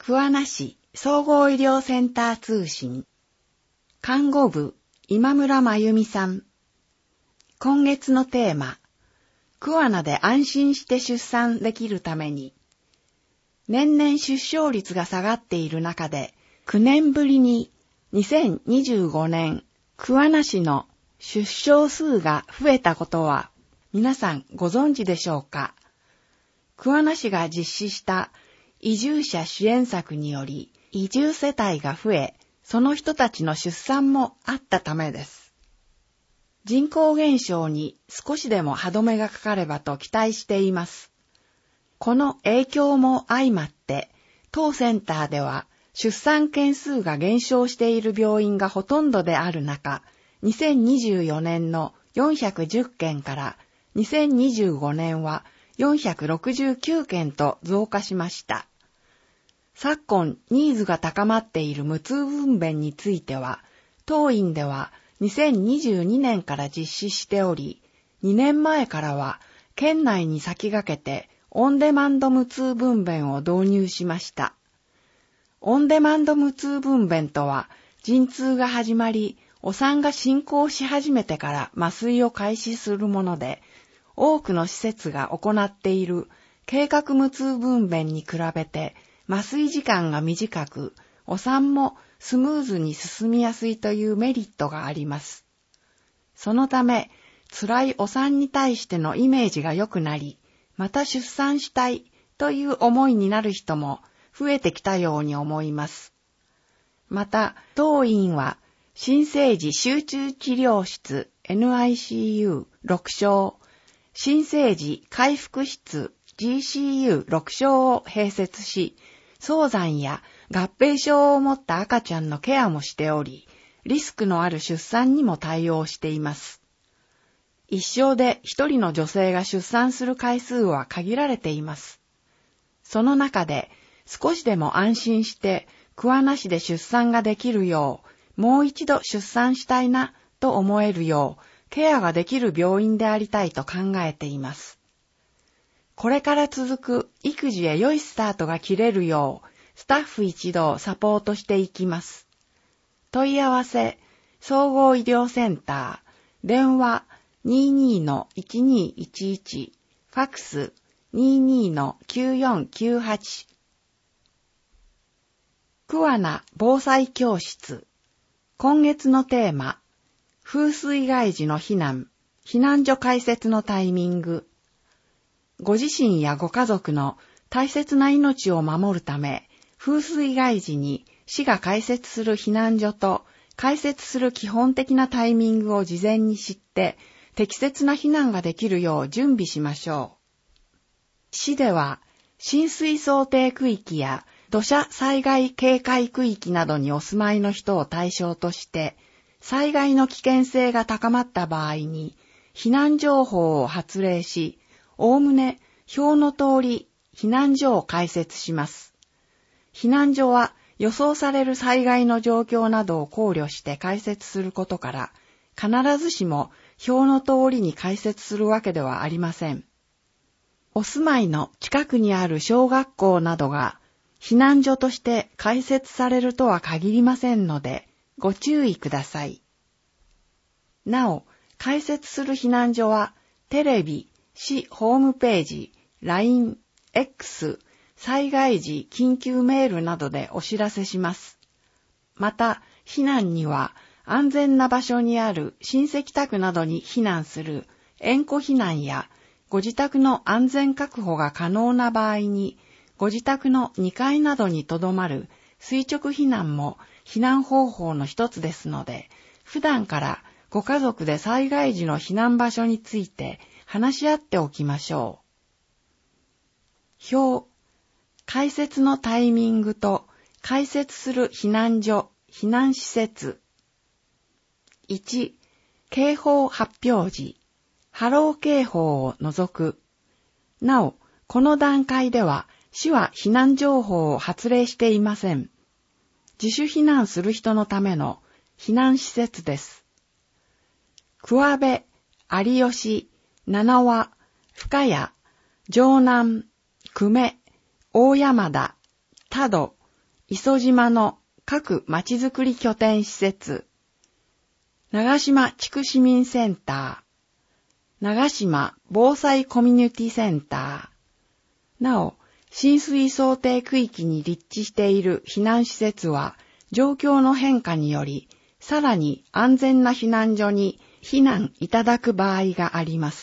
桑名市総合医療センター通信看護部今村真由美さん。今月のテーマ、桑名で安心して出産できるために。年々出生率が下がっている中で、9年ぶりに2025年桑名市の出生数が増えたことは皆さんご存知でしょうか。桑名市が実施した移住者支援策により移住世帯が増え、その人たちの出産もあったためです。人口減少に少しでも歯止めがかかればと期待しています。この影響も相まって、当センターでは出産件数が減少している病院がほとんどである中、2024年の410件から2025年は469件と増加しました。昨今ニーズが高まっている無痛分娩については、当院では2022年から実施しており、2年前からは県内に先駆けてオンデマンド無痛分娩を導入しました。オンデマンド無痛分娩とは、陣痛が始まり、お産が進行し始めてから麻酔を開始するもので、多くの施設が行っている計画無痛分娩に比べて麻酔時間が短く、お産もスムーズに進みやすいというメリットがあります。そのため、辛いお産に対してのイメージが良くなり、また出産したいという思いになる人も増えてきたように思います。また、当院は新生児集中治療室 NICU6 床、新生児回復室 GCU6 床を併設し、早産や合併症を持った赤ちゃんのケアもしており、リスクのある出産にも対応しています。一生で一人の女性が出産する回数は限られています。その中で少しでも安心して桑名市で出産ができるよう、もう一度出産したいなと思えるよう、ケアができる病院でありたいと考えています。これから続く育児へ良いスタートが切れるよう、スタッフ一同サポートしていきます。問い合わせ、総合医療センター、電話 22-1211、ファックス 22-9498。桑名防災教室。今月のテーマ、風水害時の避難所開設のタイミング。ご自身やご家族の大切な命を守るため、風水害時に市が開設する避難所と開設する基本的なタイミングを事前に知って、適切な避難ができるよう準備しましょう。市では、浸水想定区域や土砂災害警戒区域などにお住まいの人を対象として、災害の危険性が高まった場合に、避難情報を発令し、おおむね表の通り避難所を開設します。避難所は予想される災害の状況などを考慮して開設することから、必ずしも表の通りに開設するわけではありません。お住まいの近くにある小学校などが避難所として開設されるとは限りませんので、ご注意ください。なお、開設する避難所は、テレビ、市ホームページ、LINE、X、災害時緊急メールなどでお知らせします。また、避難には安全な場所にある親戚宅などに避難する縁故避難や、ご自宅の安全確保が可能な場合に、ご自宅の2階などに留まる垂直避難も避難方法の一つですので、普段からご家族で災害時の避難場所について話し合っておきましょう。表、開設のタイミングと開設する避難所、避難施設。1、警報発表時、波浪警報を除く。なお、この段階では市は避難情報を発令していません。自主避難する人のための避難施設です。桑部、有吉、七和、深谷、城南、久米、大山田、多度、 磯島の各まちづくり拠点施設、長島地区市民センター、長島防災コミュニティセンター、なお、浸水想定区域に立地している避難施設は、状況の変化により、さらに安全な避難所に避難いただく場合があります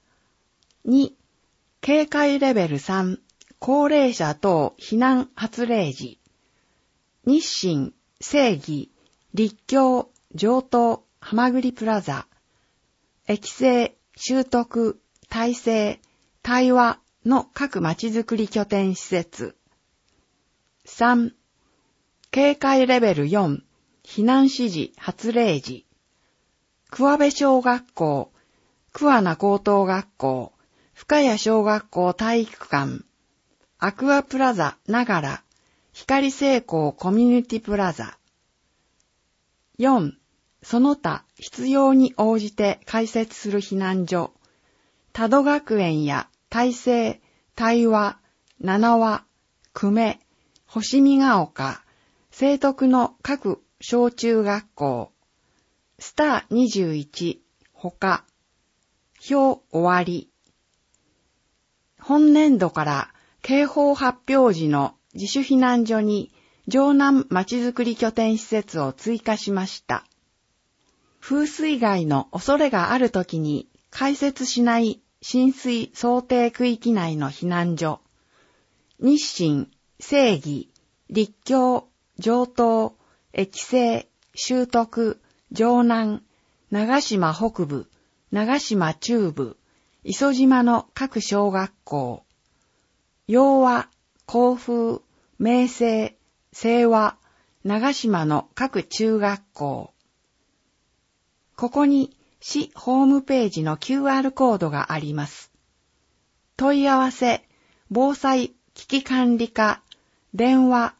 。2、警戒レベル3、高齢者等避難発令時、日清、正義、立教、上東、はまぐりプラザ、駅制、修徳、大成、対話の各まちづくり拠点施設。3、警戒レベル4、避難指示発令時、桑部小学校、桑名高等学校、深谷小学校体育館、アクアプラザながら、光成功コミュニティプラザ。4、その他必要に応じて開設する避難所、多度学園や大成、対話、七和、久米、星見ヶ丘、聖徳の各小中学校、スター21、他、表終わり。本年度から警報発表時の自主避難所に城南まちづくり拠点施設を追加しました。風水害の恐れがあるときに開設しない浸水想定区域内の避難所、日清、正義、立教、上東、駅制、修徳、城南、長島北部、長島中部、磯島の各小学校、陽和、甲風、明星、清和、長島の各中学校。ここに市ホームページの QR コードがあります。問い合わせ、防災危機管理課、電話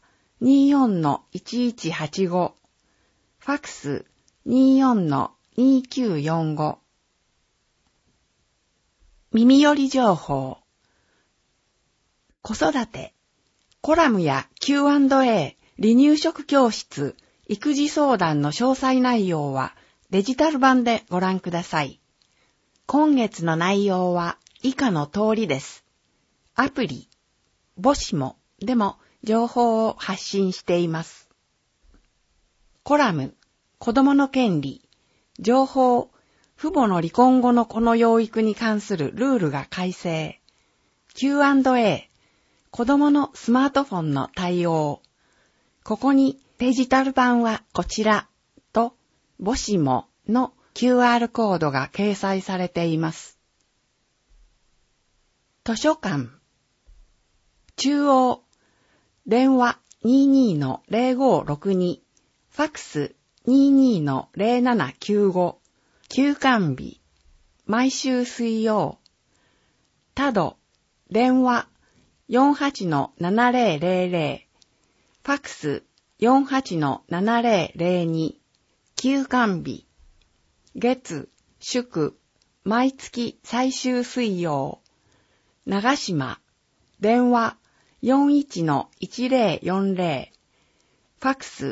24-1185、ファックス 24-2945。耳寄り情報。子育て、コラムや Q&A、離乳食教室、育児相談の詳細内容はデジタル版でご覧ください。今月の内容は以下の通りです。アプリ、母子もでも情報を発信しています。コラム、子供の権利、情報、父母の離婚後の子の養育に関するルールが改正。Q&A、子供のスマートフォンの対応。ここにデジタル版はこちらと母子もの QR コードが掲載されています。図書館。中央。電話 22-0562。ファックス 22-0795。休館日。毎週水曜。他度。電話 48-7000。ファックス 48-7002。休館日。月、祝、毎月最終水曜。長島。電話 41-1040。ファックス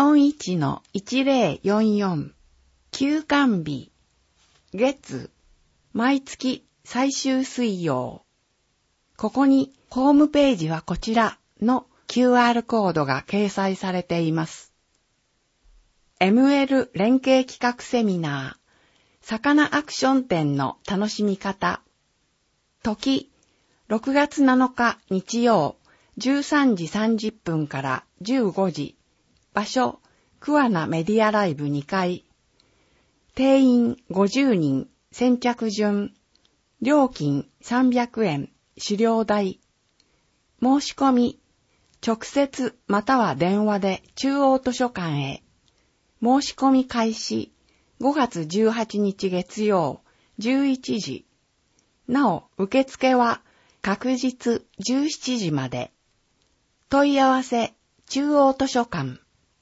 41-1044。休館日。月、毎月最終水曜。ここにホームページはこちらの QR コードが掲載されています。ML 連携企画セミナー、魚アクション展の楽しみ方。時、6月7日日曜、13時30分から15時。場所、桑名メディアライブ2階。定員50人、先着順。料金300円、資料代。申し込み、直接または電話で中央図書館へ。申し込み開始、5月18日月曜、11時。なお、受付は確実17時まで。問い合わせ、中央図書館。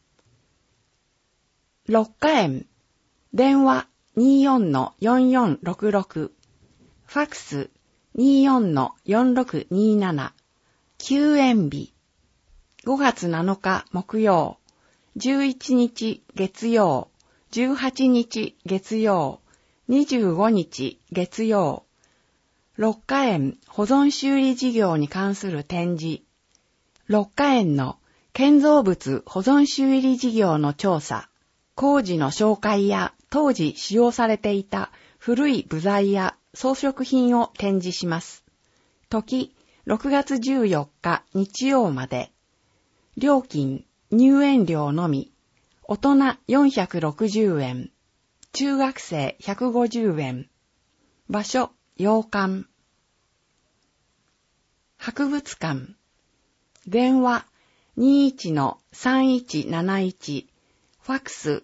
六花園。電話 24-4466。ファックス 24-4627。休園日。 5月7日木曜、11日月曜、18日月曜、25日月曜、六華園保存修理事業に関する展示、六華園の建造物保存修理事業の調査、工事の紹介や当時使用されていた古い部材や装飾品を展示します。時、6月14日日曜まで。料金、入園料のみ。大人460円。中学生150円。場所、洋館。博物館。電話 21-3171。ファクス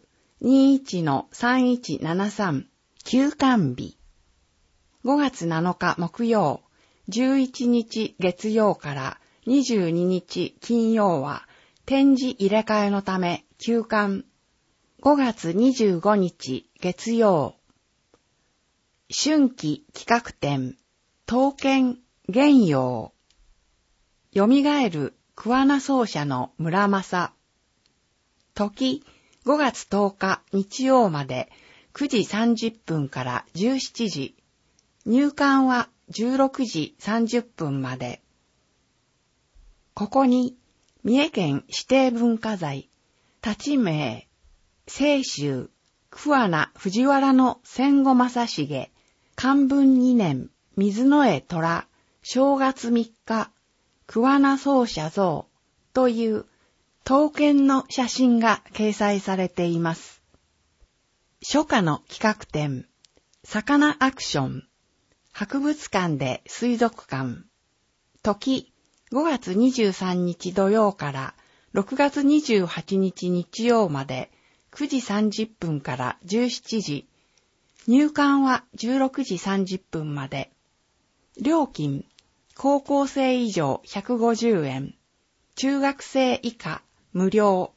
21-3173。休館日。5月7日木曜、11日月曜から22日金曜は展示入れ替えのため休館。5月25日月曜。春季企画展、刀剣玄陽。蘇る桑名奏者の村正。時、5月10日日曜まで9時30分から17時。入館は16時30分まで。ここに、三重県指定文化財、立銘、清舟、桑名藤原の戦後正成、寛文2年、水野江虎、正月3日、桑名奏者像という刀剣の写真が掲載されています。初夏の企画展、魚アクション、博物館で水族館。時、5月23日土曜から6月28日日曜まで9時30分から17時。入館は16時30分まで。料金、高校生以上150円。中学生以下無料。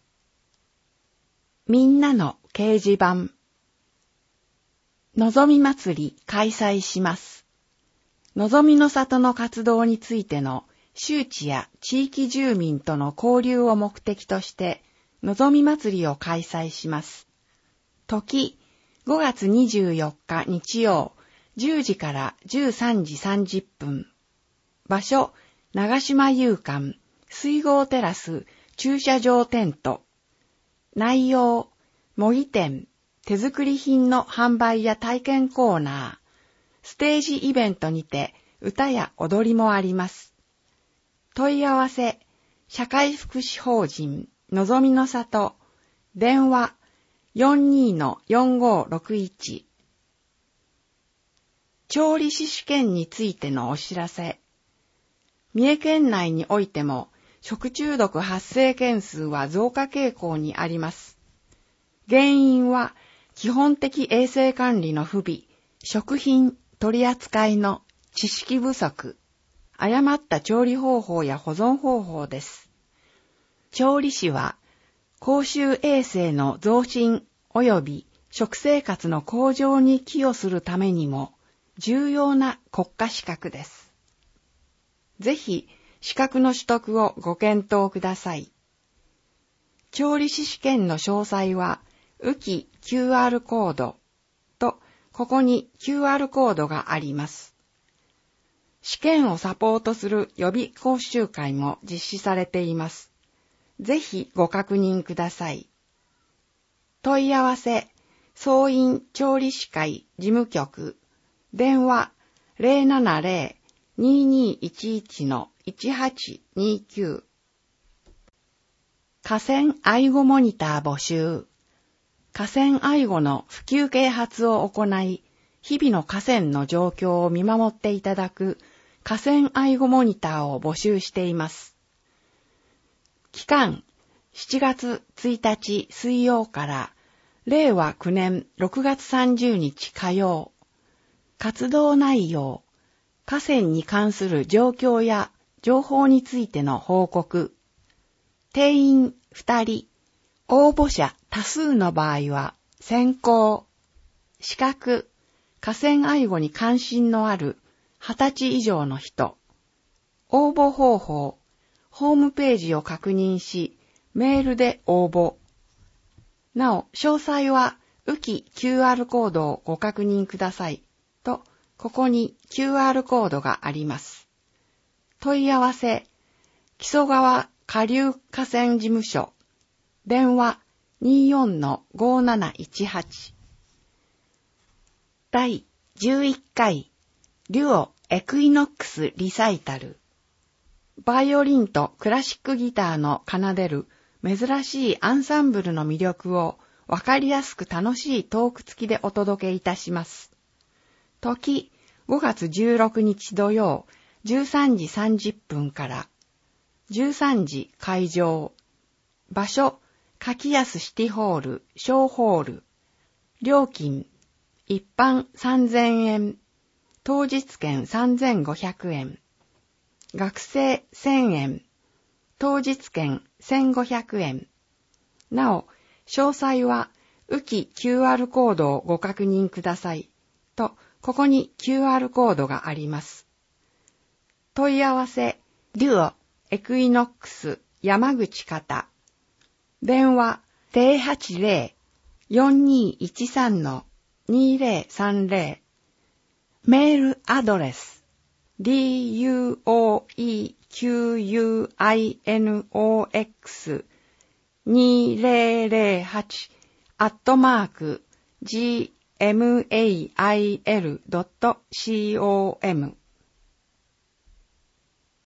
みんなの掲示板。のぞみ祭り開催します。のぞみの里の活動についての周知や地域住民との交流を目的として、のぞみ祭りを開催します。時、5月24日日曜、10時から13時30分。場所、長島遊館、水郷テラス、駐車場テント。内容、模擬店、手作り品の販売や体験コーナー、ステージイベントにて歌や踊りもあります。問い合わせ、社会福祉法人のぞみの里、電話 42-4561。調理師試験についてのお知らせ。三重県内においても食中毒発生件数は増加傾向にあります。原因は基本的衛生管理の不備、食品取り扱いの知識不足、誤った調理方法や保存方法です。調理師は公衆衛生の増進及び食生活の向上に寄与するためにも重要な国家資格です。ぜひ資格の取得をご検討ください。調理師試験の詳細は浮き QR コードと、ここに QR コードがあります。試験をサポートする予備講習会も実施されています。ぜひご確認ください。問い合わせ、総員調理師会事務局、電話 070-2211-1829。河川愛護モニター募集。河川愛護の普及啓発を行い、日々の河川の状況を見守っていただく河川愛護モニターを募集しています。期間、7月1日水曜から令和9年6月30日火曜。活動内容、河川に関する状況や情報についての報告。定員2人。応募者多数の場合は選考。資格、河川愛護に関心のある20歳以上の人。応募方法、 ホームページを確認し、メールで応募。なお、詳細は、浮き QR コードをご確認ください。と、ここに QR コードがあります。問い合わせ、木曽川下流河川事務所。電話 24-5718。第11回、デュオエクイノックスリサイタル。バイオリンとクラシックギターの奏でる珍しいアンサンブルの魅力をわかりやすく楽しいトーク付きでお届けいたします。時、5月16日土曜、13時30分から、13時会場。場所、柿安シティホール、小ホール。料金、一般3000円。当日券3500円。学生1000円。当日券1500円。なお、詳細は、浮き QR コードをご確認ください。と、ここに QR コードがあります。問い合わせ、デュオ、エクイノックス、山口方。電話、080-4213-2030。メールアドレス、duoequinox2008@gmail.com